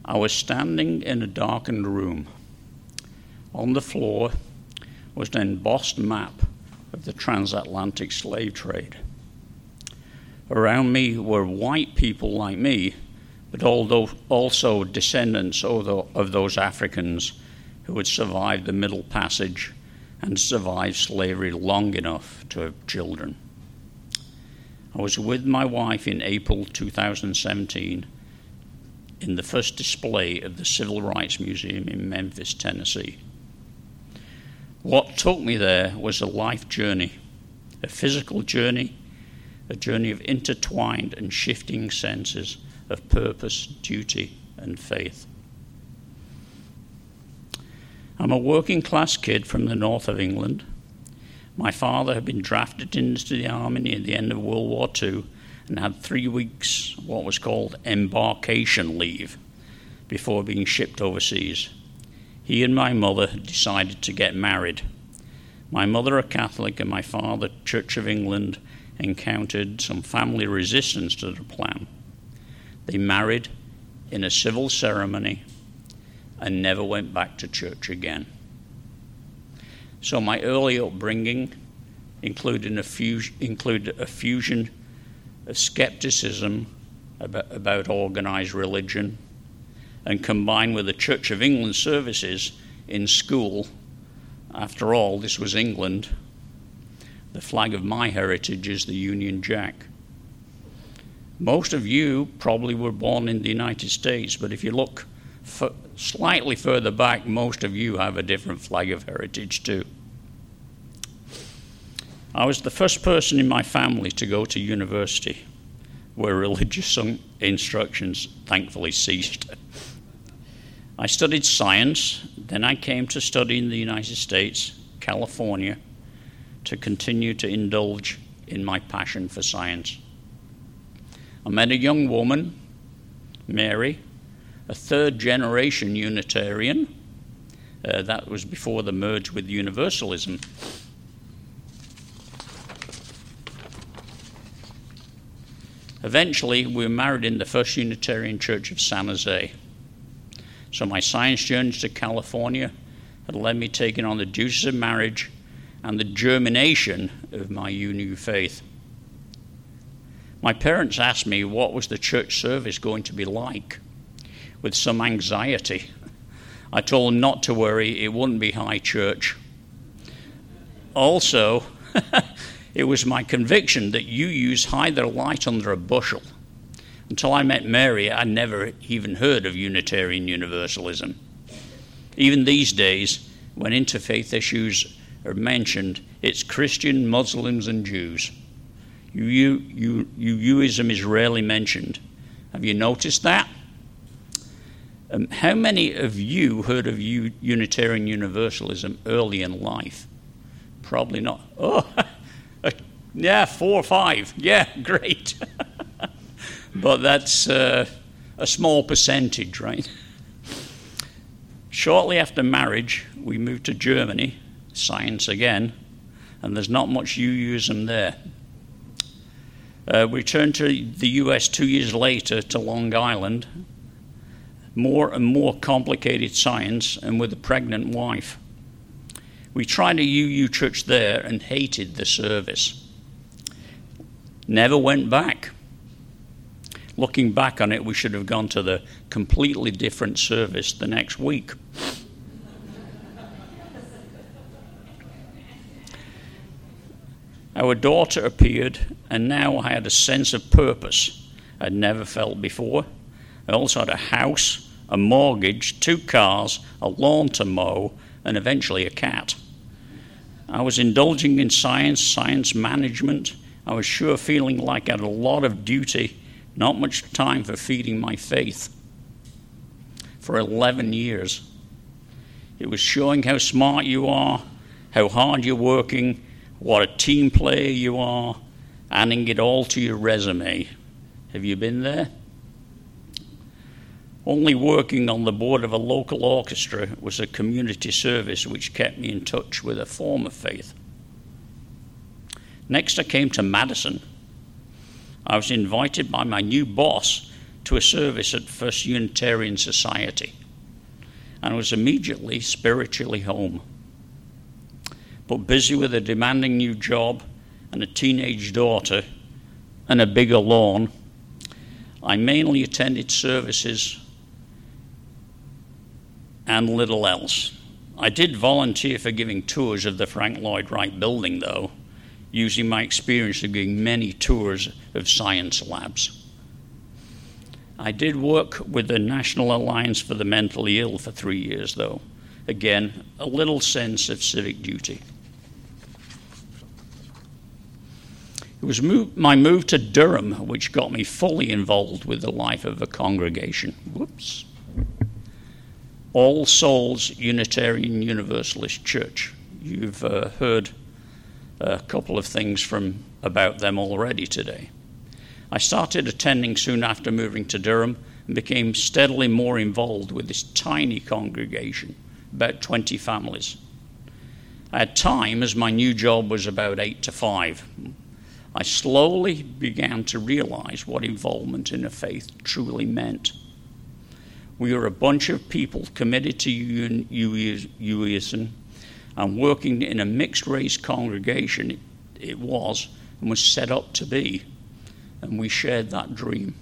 I was standing in a darkened room. On the floor was an embossed map of the transatlantic slave trade. Around me were white people like me, but also descendants of those Africans who had survived the Middle Passage and survived slavery long enough to have children. I was with my wife in April 2017 in the first display of the Civil Rights Museum in Memphis, Tennessee. What took me there was a life journey, a physical journey, a journey of intertwined and shifting senses of purpose, duty, and faith. I'm a working class kid from the north of England. My father had been drafted into the army near the end of World War II and had 3 weeks what was called embarkation leave before being shipped overseas. He and my mother had decided to get married. My mother, a Catholic, and my father, Church of England, encountered some family resistance to the plan. They married in a civil ceremony and never went back to church again. So my early upbringing included a fusion of skepticism about organized religion, and combined with the Church of England services in school. After all, this was England. The flag of my heritage is the Union Jack. Most of you probably were born in the United States, but if you look slightly further back, most of you have a different flag of heritage too. I was the first person in my family to go to university, where religious instructions thankfully ceased. I studied science, then I came to study in the United States, California, to continue to indulge in my passion for science. I met a young woman, Mary, a third-generation Unitarian. That was before the merge with Universalism. Eventually, we were married in the First Unitarian Church of San Jose. So my science journeys to California had led me taking on the duties of marriage and the germination of my UNU faith. My parents asked me what was the church service going to be like, with some anxiety. I told them not to worry, it wouldn't be high church. Also, it was my conviction that UUs hide their light under a bushel. Until I met Mary, I'd never even heard of Unitarian Universalism. Even these days, when interfaith issues are mentioned, it's Christian, Muslims, and Jews. UUism is rarely mentioned. Have you noticed that? How many of you heard of Unitarian Universalism early in life? Probably not. Oh, yeah, 4 or 5. Yeah, great. But that's a small percentage, right? Shortly after marriage, we moved to Germany, science again, and there's not much UUism there. We returned to the US 2 years later to Long Island, more and more complicated science, and with a pregnant wife. We tried a UU church there and hated the service. Never went back. Looking back on it, we should have gone to the completely different service the next week. Our daughter appeared, and now I had a sense of purpose I'd never felt before. I also had a house, a mortgage, 2 cars, a lawn to mow, and eventually a cat. I was indulging in science management. I was sure feeling like I had a lot of duty, not much time for feeding my faith. For 11 years. It was showing how smart you are, how hard you're working, what a team player you are, adding it all to your resume. Have you been there? Only working on the board of a local orchestra was a community service which kept me in touch with a form of faith. Next, I came to Madison. I was invited by my new boss to a service at First Unitarian Society and was immediately spiritually home. But busy with a demanding new job and a teenage daughter and a bigger lawn, I mainly attended services and little else. I did volunteer for giving tours of the Frank Lloyd Wright building, though, using my experience of giving many tours of science labs. I did work with the National Alliance for the Mentally Ill for 3 years, though. Again, a little sense of civic duty. It was my move to Durham which got me fully involved with the life of a congregation. All Souls Unitarian Universalist Church. You've heard a couple of things about them already today. I started attending soon after moving to Durham and became steadily more involved with this tiny congregation, about 20 families. I had time, as my new job was about 8 to 5. I slowly began to realize what involvement in a faith truly meant. We were a bunch of people committed to UEism and working in a mixed-race congregation it was and was set up to be, and we shared that dream.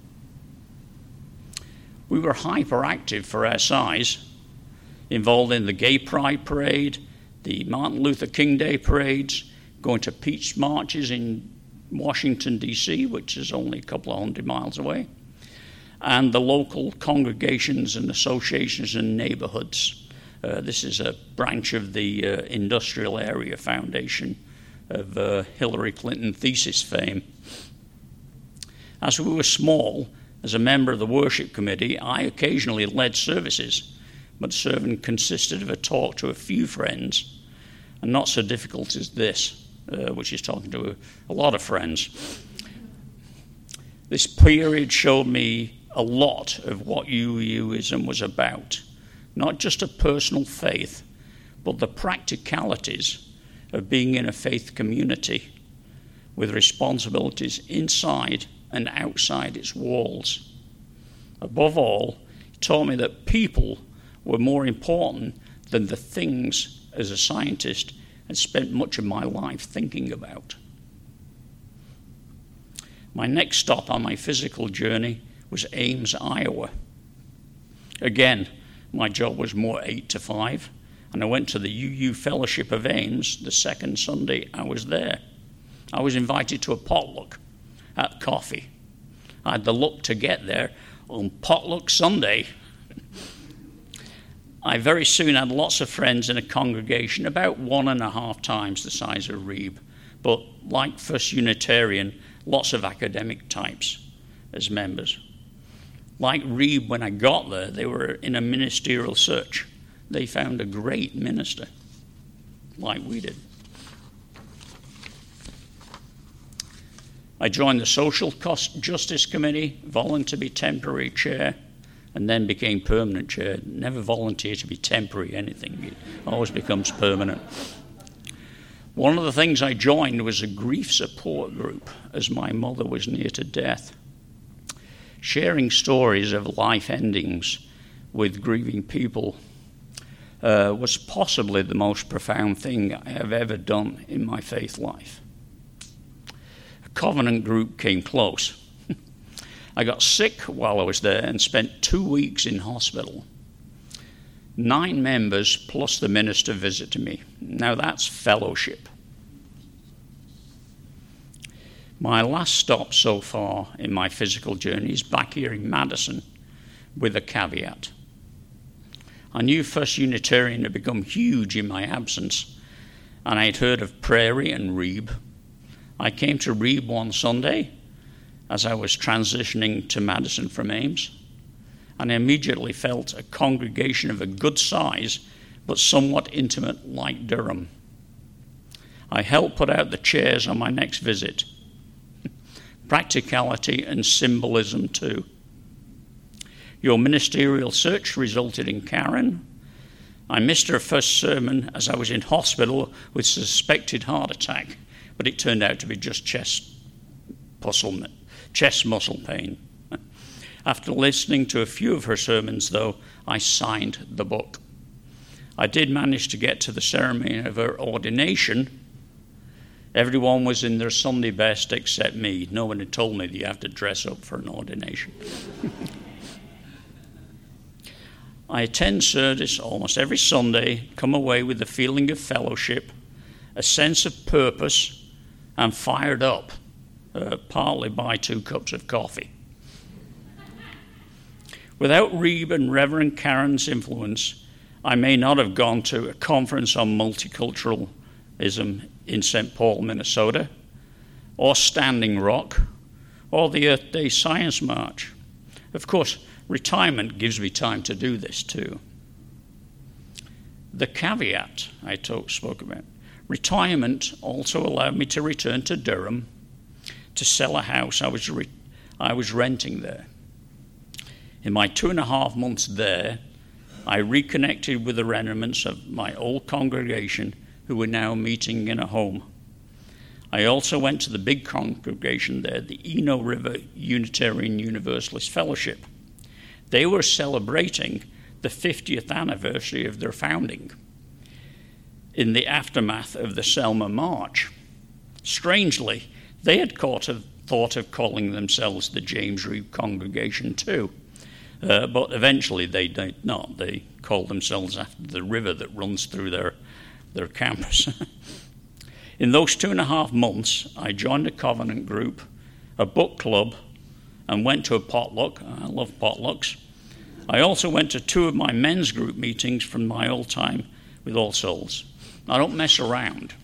We were hyperactive for our size, involved in the Gay Pride Parade, the Martin Luther King Day parades, going to peace marches in Washington, D.C., which is only a couple of 100 miles away, and the local congregations and associations and neighborhoods. This is a branch of the Industrial Area Foundation of Hillary Clinton thesis fame. As we were small, as a member of the worship committee, I occasionally led services, but serving consisted of a talk to a few friends, and not so difficult as this, which is talking to a lot of friends. This period showed me a lot of what UEism was about, not just a personal faith, but the practicalities of being in a faith community with responsibilities inside and outside its walls. Above all, it taught me that people were more important than the things, as a scientist, I'd spent much of my life thinking about. My next stop on my physical journey was Ames, Iowa. Again, my job was more 8 to 5, and I went to the UU Fellowship of Ames the second Sunday I was there. I was invited to a potluck at coffee. I had the luck to get there on Potluck Sunday. I very soon had lots of friends in a congregation about 1.5 times the size of Reeb, but like First Unitarian, lots of academic types as members. Like Reeb, when I got there, they were in a ministerial search. They found a great minister, like we did. I joined the Social Justice Committee, volunteered to be temporary chair, and then became permanent chair. Never volunteer to be temporary anything. It always becomes permanent. One of the things I joined was a grief support group, as my mother was near to death. Sharing stories of life endings with grieving people was possibly the most profound thing I have ever done in my faith life. A covenant group came close. I got sick while I was there and spent 2 weeks in hospital. 9 members plus the minister visited me. Now that's fellowship. My last stop so far in my physical journey is back here in Madison with a caveat. I knew First Unitarian had become huge in my absence, and I had heard of Prairie and Reeb. I came to Reeb one Sunday as I was transitioning to Madison from Ames, and I immediately felt a congregation of a good size, but somewhat intimate like Durham. I helped put out the chairs on my next visit. Practicality and symbolism too. Your ministerial search resulted in Karen. I missed her first sermon as I was in hospital with suspected heart attack, but it turned out to be just chest muscle pain. After listening to a few of her sermons, though, I signed the book. I did manage to get to the ceremony of her ordination. Everyone was in their Sunday best except me. No one had told me that you have to dress up for an ordination. I attend service almost every Sunday, come away with a feeling of fellowship, a sense of purpose, and fired up, partly by 2 cups of coffee. Without Reeb and Reverend Karen's influence, I may not have gone to a conference on multiculturalism in St. Paul, Minnesota, or Standing Rock, or the Earth Day Science March. Of course, retirement gives me time to do this too. The caveat I spoke about. Retirement also allowed me to return to Durham to sell a house I was renting there. In my 2.5 months there, I reconnected with the remnants of my old congregation who were now meeting in a home. I also went to the big congregation there, the Eno River Unitarian Universalist Fellowship. They were celebrating the 50th anniversary of their founding in the aftermath of the Selma March. Strangely, they had thought of calling themselves the James Reeb Congregation too. But eventually they did not. They called themselves after the river that runs through their campus. In those 2.5 months, I joined a covenant group, a book club, and went to a potluck. I love potlucks. I also went to 2 of my men's group meetings from my old time with All Souls. I don't mess around.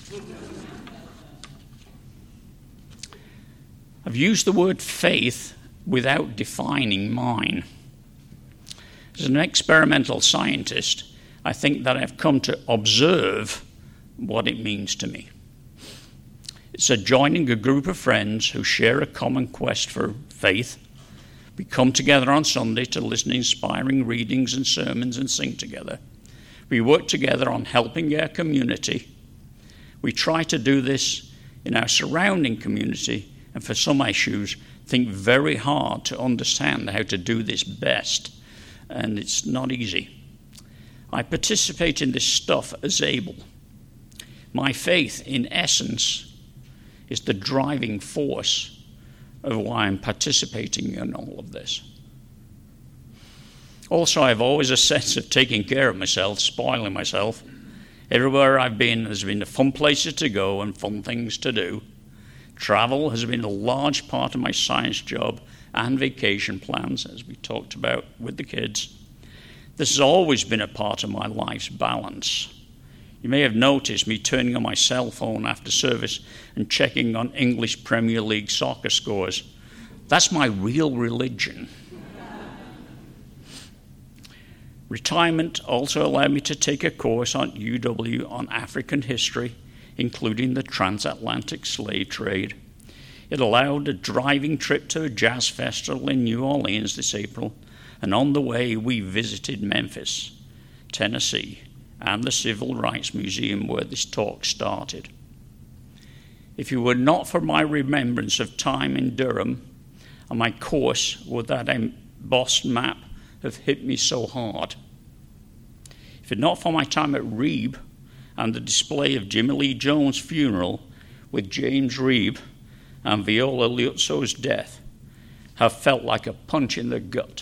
I've used the word faith without defining mine. As an experimental scientist, I think that I've come to observe what it means to me. It's joining a group of friends who share a common quest for faith. We come together on Sunday to listen to inspiring readings and sermons and sing together. We work together on helping our community. We try to do this in our surrounding community, and for some issues, think very hard to understand how to do this best. And it's not easy. I participate in this stuff as able. My faith, in essence, is the driving force of why I'm participating in all of this. Also, I have always a sense of taking care of myself, spoiling myself. Everywhere I've been, there's been fun places to go and fun things to do. Travel has been a large part of my science job and vacation plans, as we talked about with the kids. This has always been a part of my life's balance. You may have noticed me turning on my cell phone after service and checking on English Premier League soccer scores. That's my real religion. Retirement also allowed me to take a course on UW on African history, including the transatlantic slave trade. It allowed a driving trip to a jazz festival in New Orleans this April, and on the way we visited Memphis, Tennessee, and the Civil Rights Museum where this talk started. If it were not for my remembrance of time in Durham, and my course would that embossed map have hit me so hard. If it not for my time at Reeb and the display of Jimmy Lee Jones' funeral with James Reeb and Viola Liuzzo's death, have felt like a punch in the gut.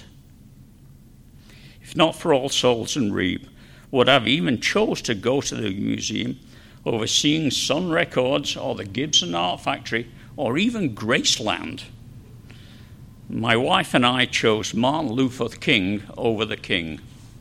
If not for All Souls and Reeb, would have even chose to go to the museum over seeing Sun Records or the Gibson Art Factory or even Graceland. My wife and I chose Martin Luther King over the King.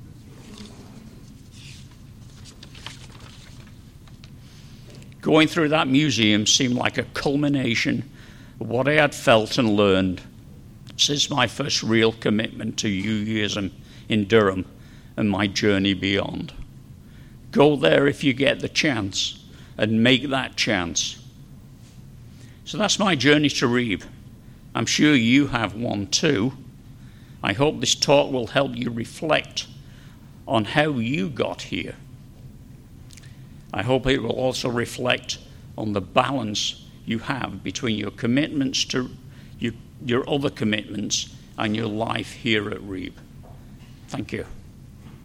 Going through that museum seemed like a culmination of what I had felt and learned since my first real commitment to UUism in Durham and my journey beyond. Go there if you get the chance and make that chance. So that's my journey to Reeb. I'm sure you have one too. I hope this talk will help you reflect on how you got here. I hope it will also reflect on the balance you have between your commitments to your other commitments and your life here at Reap. Thank you.